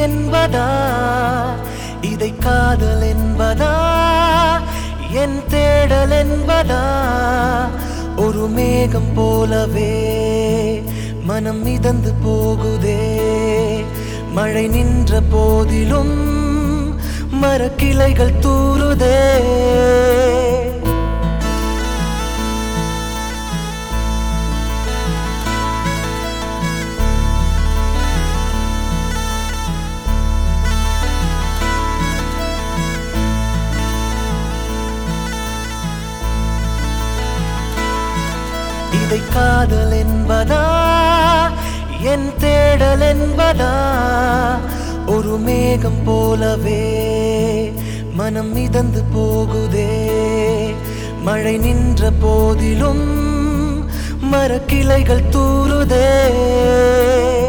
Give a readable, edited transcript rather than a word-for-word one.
என்பதா இதை காதல் என்பதா என் தேடல் என்பதா ஒரு மேகம் போலவே மனம் மிதந்து போகுதே மழை நின்ற போதிலும் மரக்கிளைகள் தூறுதே இதை காதல் என்பதா என் தேடல் என்பதா ஒரு மேகம் போலவே மனம் மிதந்து போகுதே மழை நின்ற போதிலும் மரக்கிளைகள் தூறுதே